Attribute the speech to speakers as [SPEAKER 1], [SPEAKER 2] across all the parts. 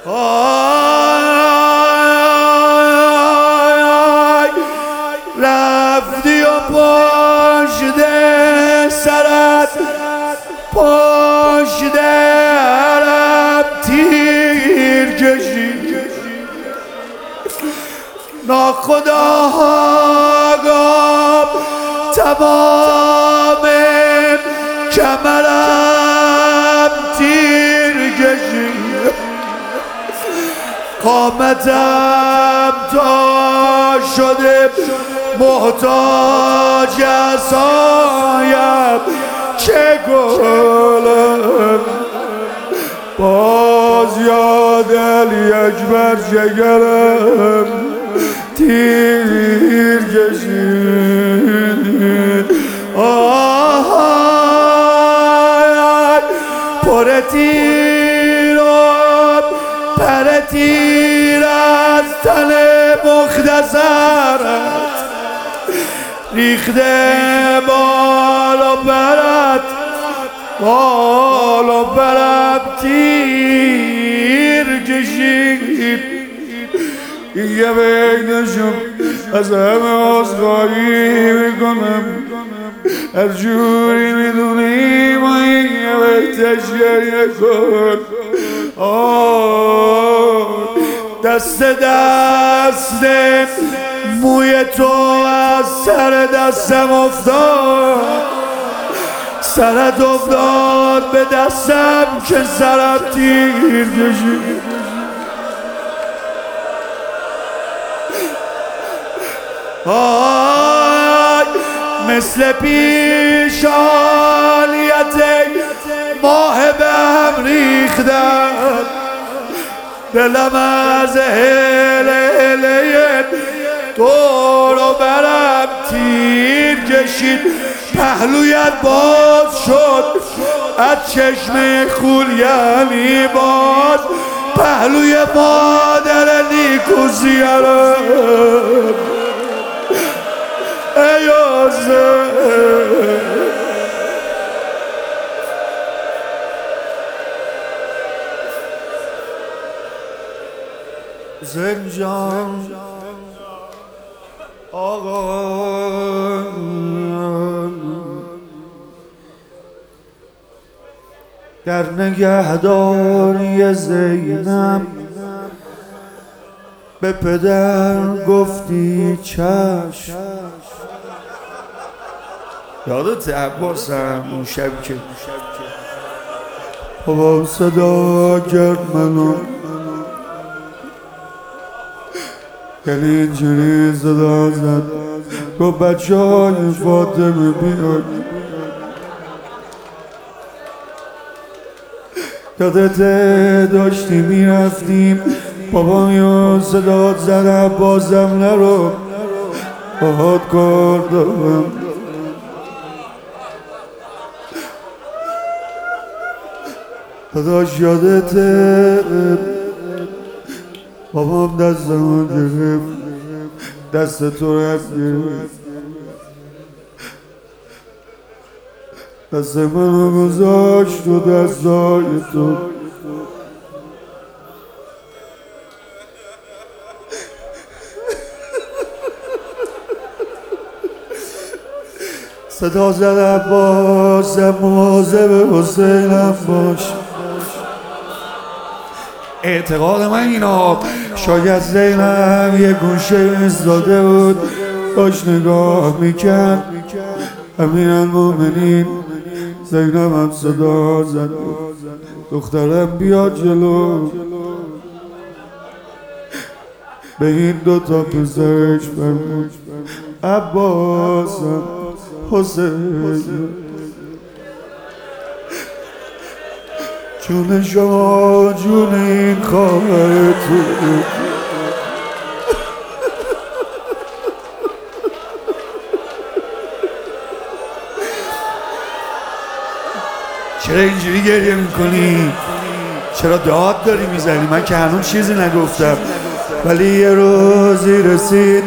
[SPEAKER 1] رفتی و پشت سرت پشت عرب تیر کشید ناخداگاه تمام کمرم تیر کشید قامتم تا شده محتاج عصایم چه گلم باز یاد علی اکبر جگرم تیر کشید پر تیر و پر تیر از تن مختصرت ریخته بال و برت تیر کشید یه بینشم از همه عذرخواهی میکنم هر جوری میدونی ما این یه تشکر کن دست موی تو از سر دستم افتاد سرت افتاد به دستم که سرم تیر کشید مثل پیشانیت ماه به هم ریختن دلم از هله دور و برم تیر کشید پهلویت باز شد از چشم خون یعنی باز پهلوی مادر نیکوزیارم ای زنجان آقا در نگهداری زینب به پدر گفتی چشم یادت عباسم اون شب که بابا صدا کرد منو یعنی اینجوری صدا زد گفت بچه های فاطمه بیاد یادت داشتی میرفتیم بابا یا صدا زد عباسم نرو باهات کار دارم داداش یادته بابام دستمو گرفت دست تو رفت گرفت دست منو گذاشت و دستای تو صدا زد عباسم مواظب حسینم باش اعتقاد من اینا شاید زینب یه گوشه ایستاده بود داشت نگاه میکرد امیرالمومنین زینب هم صدا زد دخترم بیاد جلو به این دوتا پسرش فرمود عباسم حسین جون شما جون این خواهر تو چرا اینجوری گریه میکنی؟ چرا داد داری میزنی؟ من که هنوز چیزی نگفتم ولی یه روزی رسید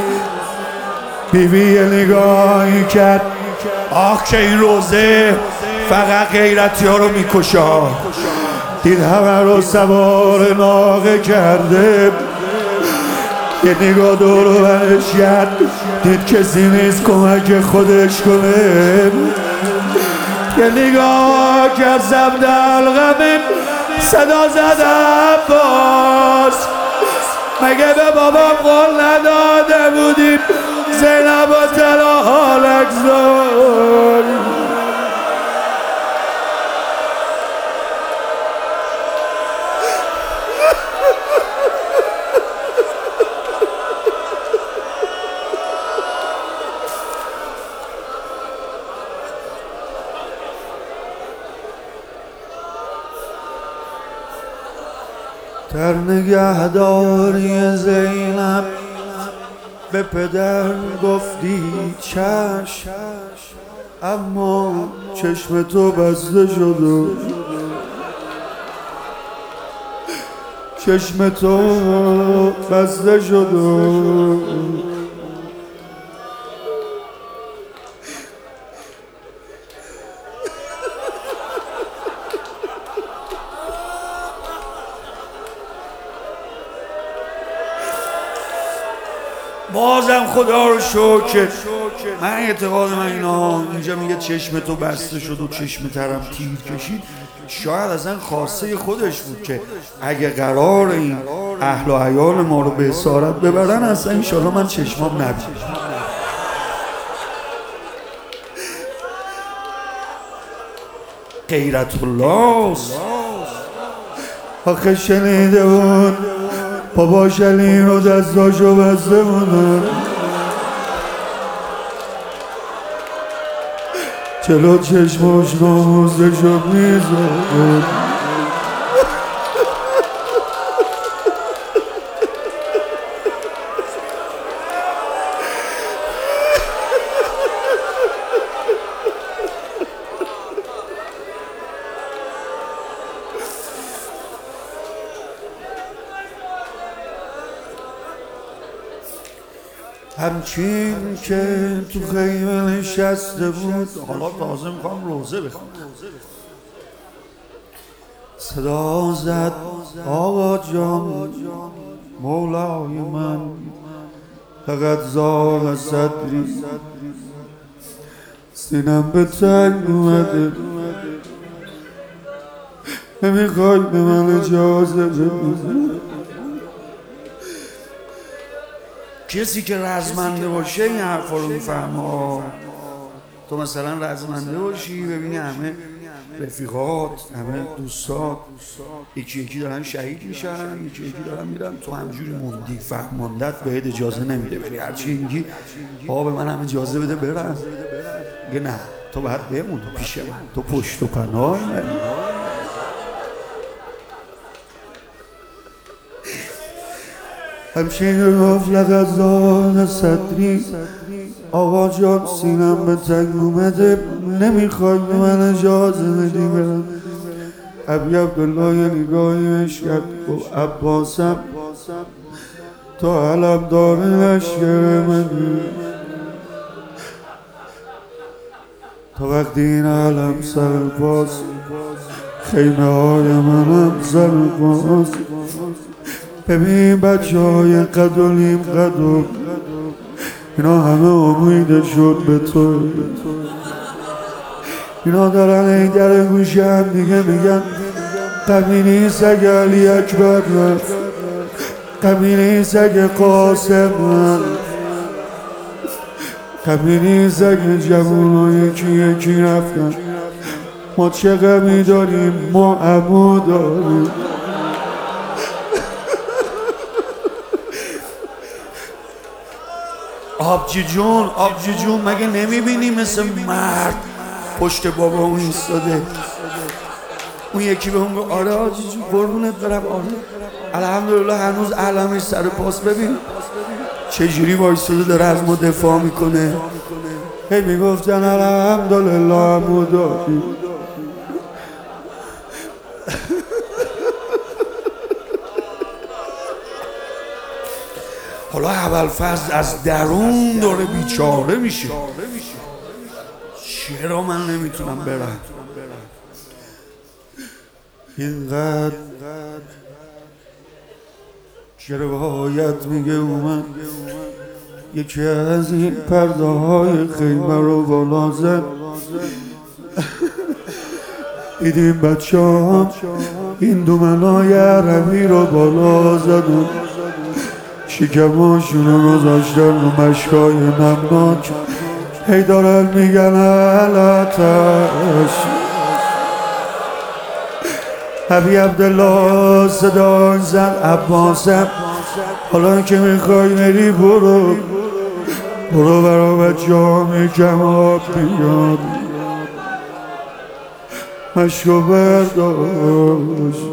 [SPEAKER 1] بیبی یه نگاهی کرد آخ که این روزه فقط غیرتی ها رو میکشه دید همه رو سوار ناقه کرده، یه نگاه دور و برش کرد، دید کسی نیست کمک خودش کنه. یه نگاه کرد زبد الغمه، صدا زد عباس مگه به بابام قول نداده بودیم زینب و طلا حالک زار. در نگهداری زینب به پدر گفتی چشم، اما چشم تو بسته شد و چشم تو بسته شد و بازم خدا رو شکر. من اعتقاد من اینجا میگه چشم تو بسته شد و چشم ترم تیر کشید، شاید اصلا خواسته خودش بود که اگه قرار این اهل و عیال ما رو به اسارت ببرن اصلا انشالله من چشمام نبید. غیرت الله آخه شنیده بود بابا شلین رو دستاشو بسته بودن، چلو چشماش ناموزشو میزد. همچین که تو خیمه نشسته بود، حالا تازه میخوام روزه بخونم، صدا زد آقا جان مولای من فقط زار صدری، سینم به تنگ اومده، نمیخوای به من اجازه بدی؟ کسی که رزمنده باشه این حرفا رو میفهمه. تو مثلا رزمنده باشی ببینی همه رفیقات، همه دوستات یکی یکی دارن شهید میشن، یکی یکی دارن میرن، تو همجوری موندی، فهماندت بهت اجازه نمیده بری، هرچی میگی بابا به من هم اجازه بده برم، میگه نه تو باید بمونی پیش من، تو پشت و پناه من. همچین گفت لقد زاد صدری، آقا جان سینم به تنگ اومده، نمیخوای به من اجازه بدی برم. ابی عبدالله یه نگاهیش کرد گفت عباسم تو علم دار لشکر منی، تا وقتی این علم سر باز خیمه های منم سر باز. ببین بچه های قد و نیم قد و اینا همه امید شد به تو، اینا دارن این در گوشه هم دیگه میگن غمی نیست اگه علی اکبر رفت، غمی نیست اگه قاسم رفت، غمی نیست اگه جوان ها یکی یکی رفتن، ما چه غمی داریم ما عمو داریم. آبجی جون مگه نمیبینی مثل مرد پشت بابا اون ایستاده، اون یکی به اون گفت آره آبجی جون قربونت برم، آره الحمدلله هنوز علمش سر پاس، ببین چجوری وایستاده داره از ما دفاع میکنه. هی میگفتن الحمدلله عمو داری. حالا ابوالفضل از درون داره بیچاره میشه، چرا من نمیتونم برم؟ اینقدر که روایت میگه اومد یکی از این پرده های خیمه رو بالا زد. دیدیم بچه ها این دومنای عربی رو بالا زدن، شکماشون رو گذاشتن رو مشکای نمناک، هی دارن میگن علتش. حبی عبدالله صدا زد عباسم حالا که میخوای نری برو برا بچه ها میگم آب بیاد مشکو برداشت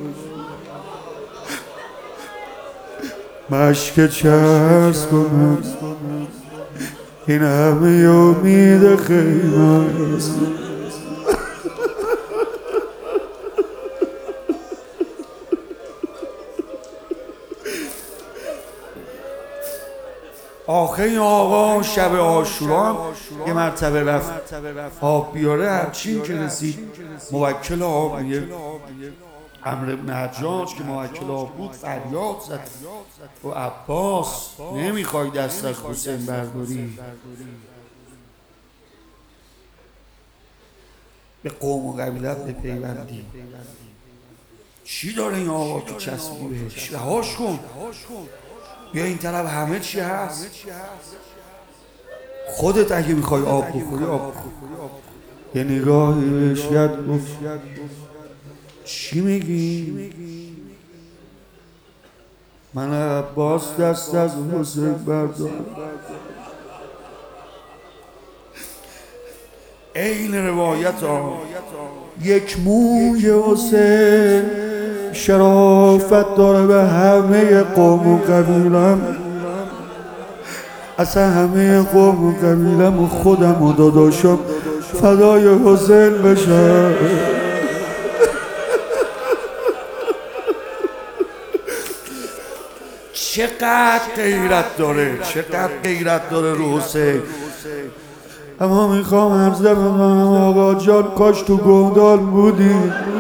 [SPEAKER 1] مشک چرس کنم این همه امید خیمه است. آخه این آقا شب عاشورا یه مرتبه رفت آب بیاره، هرچین که رسید موکل آب میگه عمرو بن حجاج که موکل آب بود فریاد زد و عباس نمیخوای دست از حسین برداری؟ به قوم و قبیلت بپیوندی. چی داره این آقا که چسبی بهش؟ رهاش کن، بیا این طرف همه چی هست، خودت اگه میخوای آب بخوری آب بخور. یه نگاهی بهش کرد گفت چی میگی؟ من عباس دست از حسین بردارم. این روایت ها یک موی حسین شرافت داره به همه قوم و قبیلم، اصلا همه قوم و قبیلم و خودم و داداشم فدای حسین بشه. چقدر غیرت داره، چقدر غیرت داره رو حسین. اما میخوام عرضه بکنم آقا جان کاش تو گودال بودی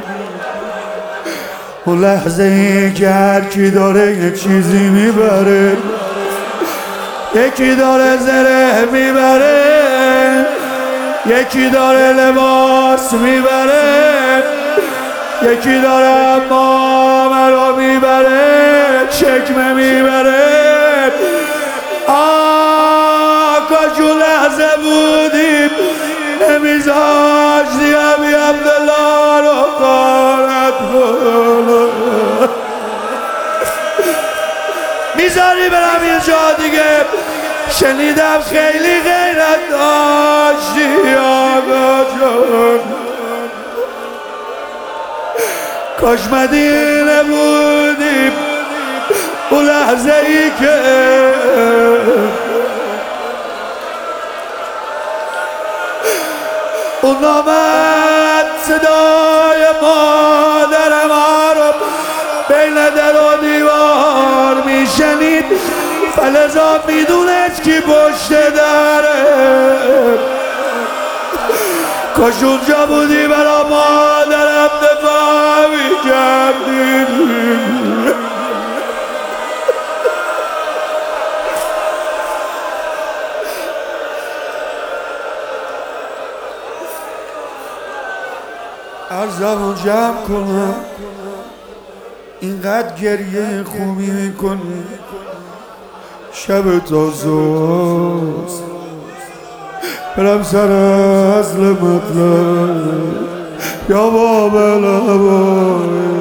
[SPEAKER 1] اون لحظه این که هرکی داره یه چیزی میبره، یکی داره زره میبره، یکی داره لباس میبره، یکی داره امامه رو میبره، چکمه میبره. کاش اون لحظه بودیم نمیذاشتی حبی عبدالله رو غارت کنم. میذاری برم یه جا دیگه؟ شنیدم خیلی غیرت داشتی آقا جان، کاش مدینه بودیم اون لحظه ای که اون آمد صدای مادر ما رو بین در و دیوار میشنید، فلذا میدونست کی پشت داره. کاش اونجا بودی برا مادرم دفاع میکردی. عرضمو جمع کنم اینقدر گریه خوبی میکنی شب تازوست، برم سر اصل مطلب یا باب لبای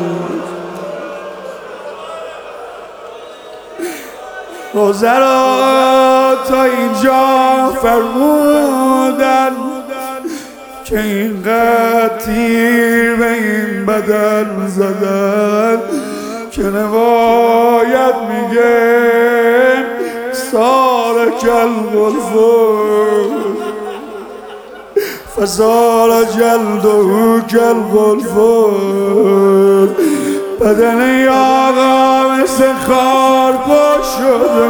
[SPEAKER 1] روزه را تا اینجا فرمودن که اینقدر تیر به این بدن زدن که روایت میگه سار کالغلفون فسار جلده کالغلفون. بدن ای آقا مثل خارپا شده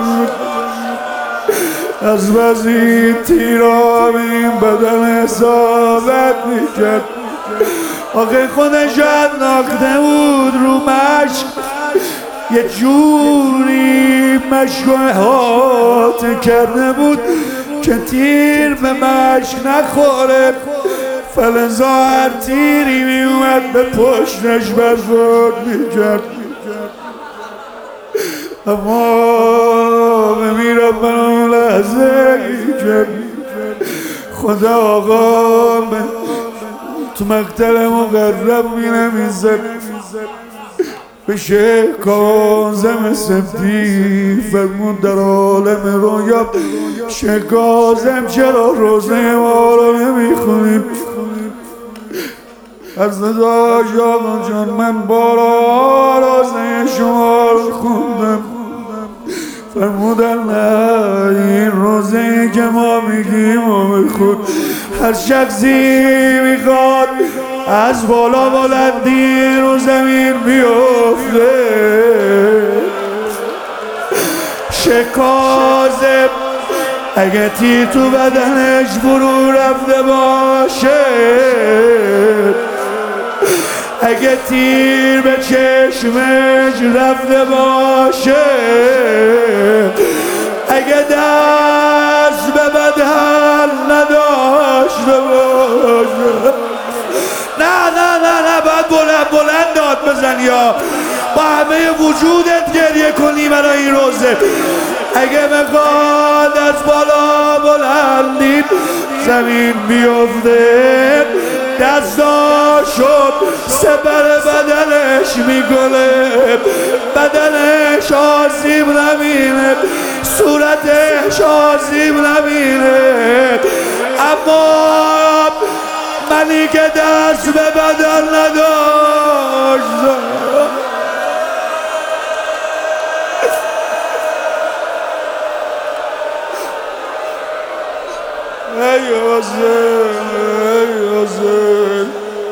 [SPEAKER 1] از بزی تیرام این بدن اصابت میکرد. آخه خودش انداخته بود رو مشک، یه جوری مشکوهات کرده بود که تیر به مشک نخوره، فلزا هر تیری می اومد به پشتش برخورد میکرد. اما بمیرم من اون لحظه که خدا آقا تو مقتل مقرب می نمیزد بشه کاظم سبتی، فرمود در عالم رویا شه کاظم چرا روزه ما رو نمیخونیم؟ از داشت آقا جان من بارا روزه شما رو خوندم، فرمودن نه این روزه که ما میگیم و بخون. هر شخصی میخواد از بالا بلندی رو زمین بیفته، شه کاظم اگه تیر تو بدنش فرو رفته باشه، اگه تیر به چشمش رفته باشه، اگه دست به بدن نداشته باشه، نه باید بلند داد بزن یا با همه وجودت گریه کنی برای این روزه. اگه بخواد از بالا بلندی زمین بیفته، دستاشو سپر بدنش میگله، بدنش آسیب نبینه، صورتش آسیب نبینه، اما منی که دست به بدن نداشتم ای حسین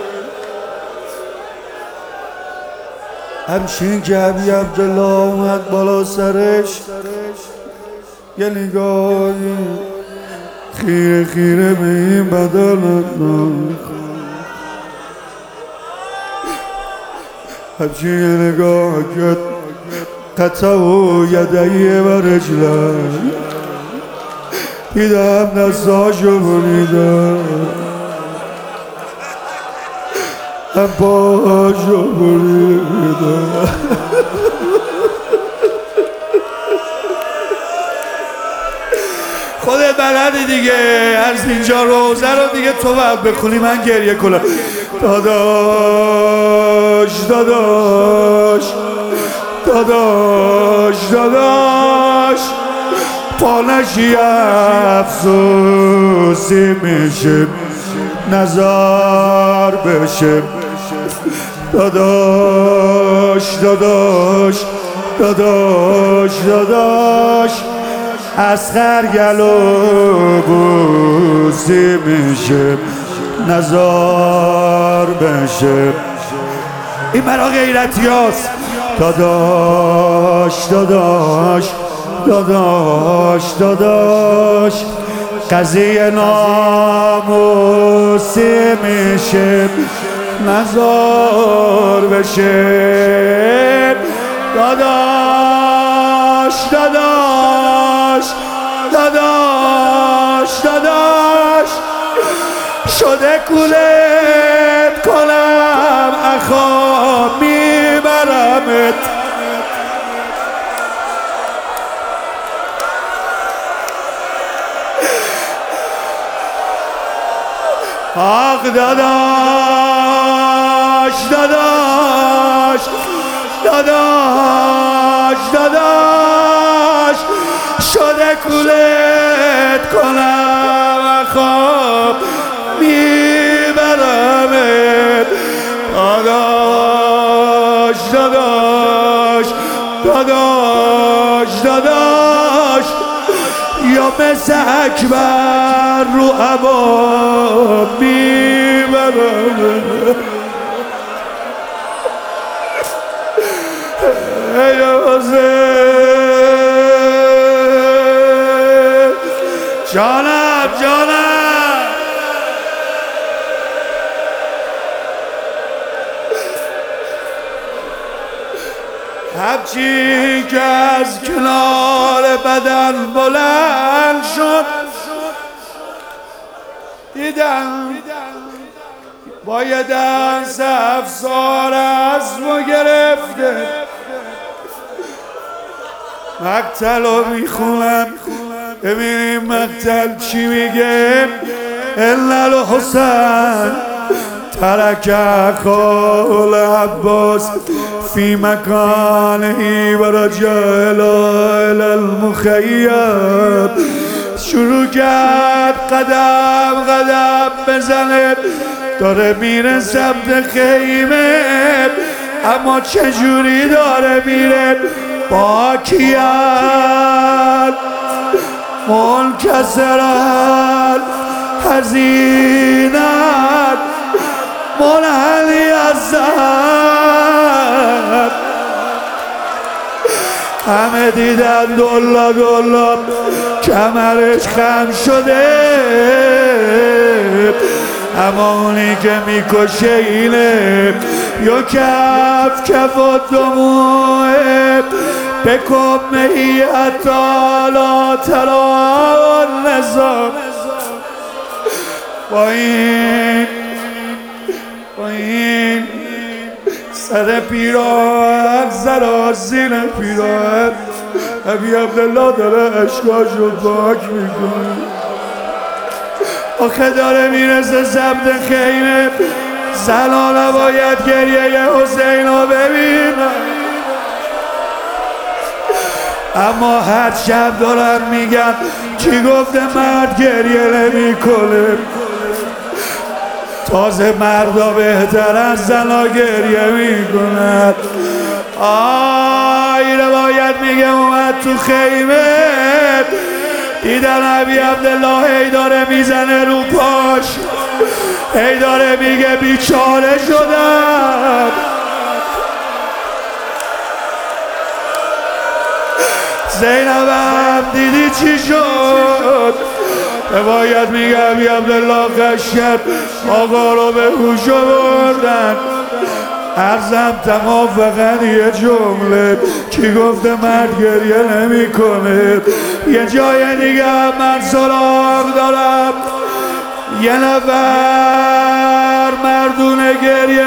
[SPEAKER 1] همچین که ابی عبدالله اومد بالا سرش، یه نگاهی خیره خیره به این بدن همچین یه نگاه کرد قطعو یدهی و رجلن، دیدم دستاشو بریدم هم پاشو بریدم. خودت بلدی دیگه، از اینجا روزه رو دیگه تو باید بخونی من گریه کنم. داداش داداش داداش داداش پانشی افسوسی میشه نظر بشه، داداش داداش داداش داداش اسخر گلو بوسی میشه نظر بشه. این برا غیرتی هاست. داداش داداش داداش داداش قضیه ناموسی میشه نظر بشه. داداش داداش داداش داداش شده کولت کنم اخا میبرمت، آخ داداش داداش داداش داداش شده کولت کنم خواب میبرمت. داداش داداش داداش داداش یا مثل اکبر رو هوا میبرمت. ای حسین جانم جانم هرچی که از کنار بدن بلند شد دیدم باید از افسار از ما گرفته مقتل رو میخونم ببینیم مقتل چی میگه ان الحسین ترک اخاه العباس فی مکانه و رجع الی المخیل شروع کرد قدم قدم بزنه داره میره سمت خیمه اما چجوری داره میره باکیان منکسران حزینان منحنی هستن همه دیدن دلا دلا کمرش خم شده اما اونی که میکشه اینه یا کف کف و دموعه بکن مهیت لا ترا نظام با این سر پیراهن زرازین پیراهن ابی عبدالله داره اشکاشو پاک میکنه آخه داره میرسه سمت خیمه زنان باید گریه حسین رو ببینن اما هر شب دارن میگن چی گفته مرد گریه نمی کنه تازه مردا بهتر از زنا گریه میکنن روایت میگه اومد تو خیمه دیدن ابی عبدالله هی داره میزنه رو پاش هی داره میگه بیچاره شدم زینبم دیدی چی شد روایت میگه ابی عبدالله قشر آقا رو به هوش آوردن عرضم تمام فقط یه جمله کی گفته مرد گریه نمی کنه یه جای دیگه من سراغ دارم یه نفر مردونه گریه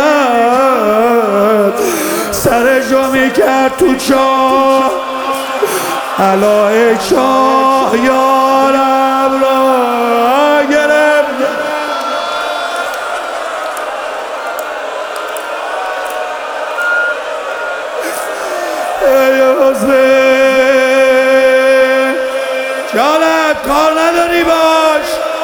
[SPEAKER 1] میکرد سرشو میکرد تو چاه علای چاه یارم را گرفت ای حسین جانت کار نداری باش